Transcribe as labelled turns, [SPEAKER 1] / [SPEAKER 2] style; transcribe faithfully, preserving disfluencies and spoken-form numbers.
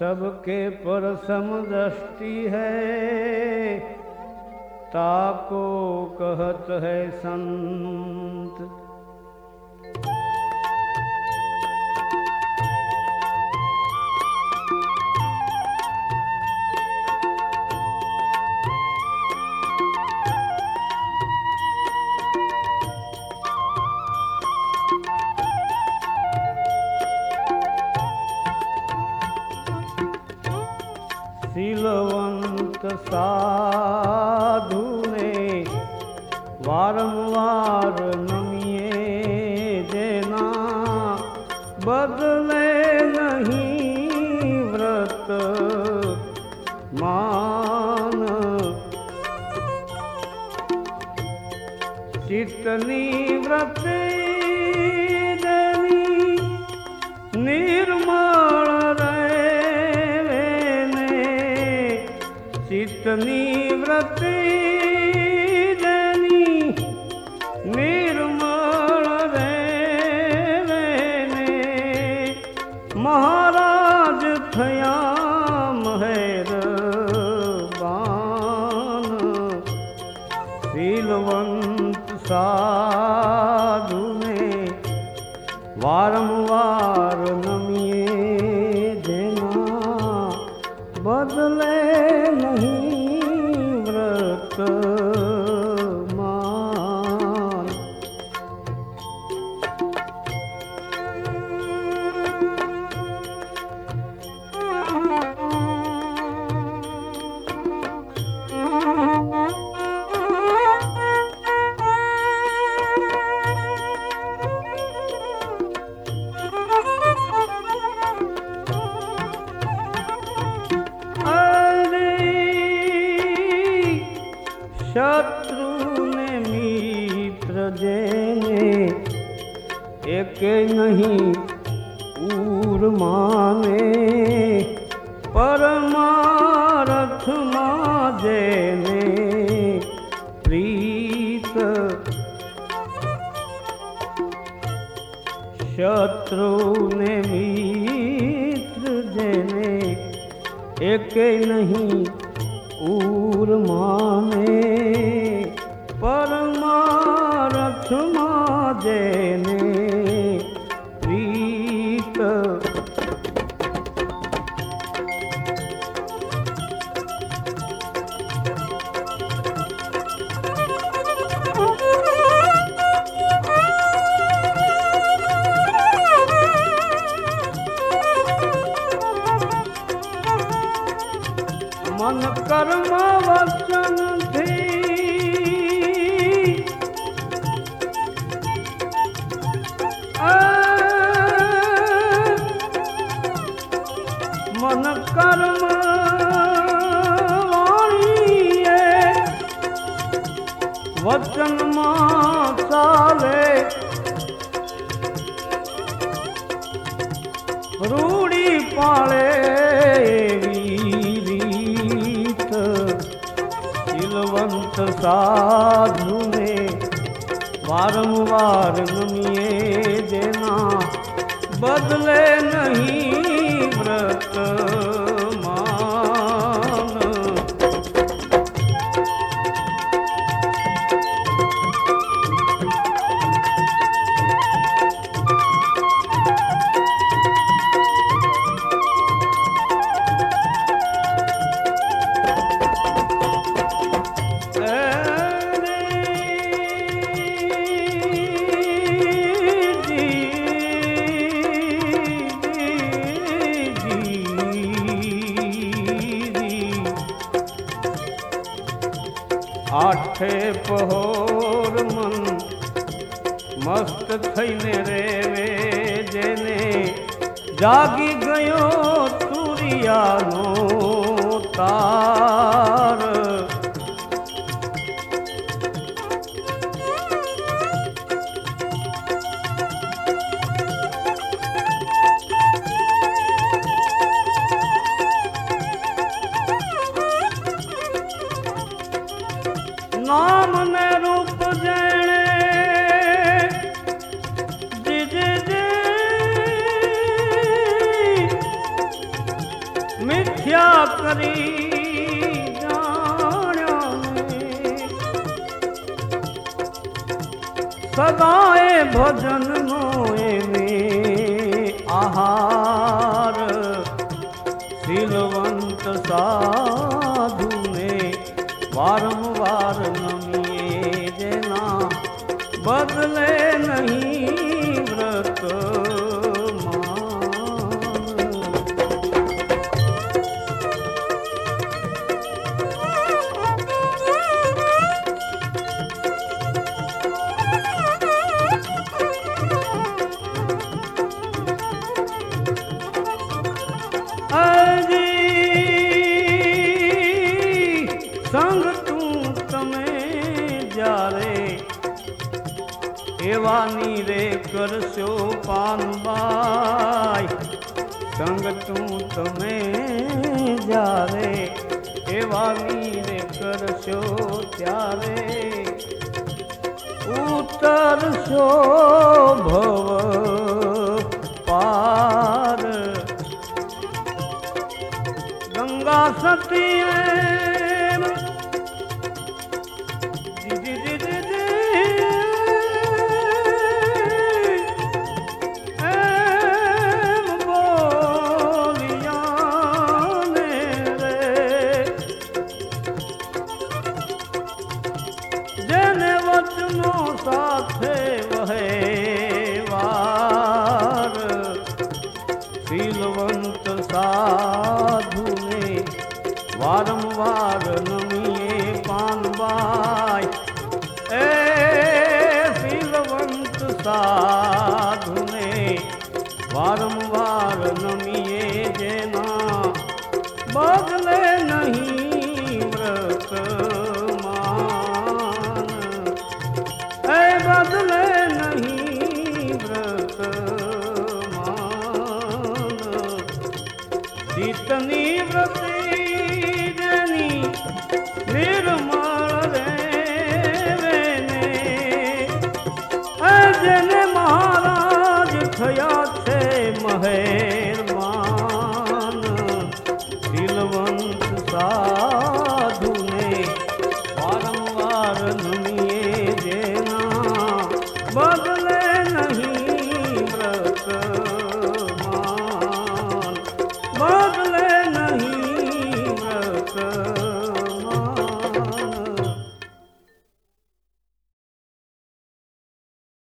[SPEAKER 1] सबके पर समदृष्टि है, ताको कहत है संत। शीलवंत साधु ने वारंवार नमिए जेना, बदले नहीं व्रत मान। चित्तनी व्रत देनी निर्मल चित्तनी व्रति देनी निर्मल रेवेने। महाराज थया मेहरबान, शीलवंत साधु ने वारंवार नमिए देना, बदले नहीं व्रत मान। शत्रु ने मित्र जेने, एक नहीं उर माने। परमारथ जेने प्रीत, शत्रु ने मित्र जेने, एक नहीं उर माने। परमारथ जेने प्रीत, मन कर्म वचन थी मन कर्म वाणिये, वचन मां चाले। रूढ़ी पाले शीलवंत साधु ने वारंवार नमिए देना, बदले नहीं व्रत मान। आठे पहोर मन मस्त थईने रेवे जेने, जागी गयो तुरियानो तार। नाम ने रूप जने जिज जी કરી જાણ્યાને સદાએ ભજનનો એને આહાર શીલવંત સાધુને વારંવાર નમીએ જેના બદલે નહીં વ્રત સંગ તું તમે જ્યારે એવાની રે કરશો પાનબાઈ સંગ તું તમે જ્યારે એવાની રે કરશો ત્યારે ઉતરશો ભવ પાર ગંગા સતી સાથે વહેવાર શીલવંત સાધુને વારંવાર નમીએ પાનબાઈ એ શીલવંત સાધુને વારંવાર નમીએ જેના બદલે નહીં વ્રત બદલે નહીં વ્રત માન જીતની વ્રતી જેની નિર્મળ રેને જેને મહારાજ થયા છે મહે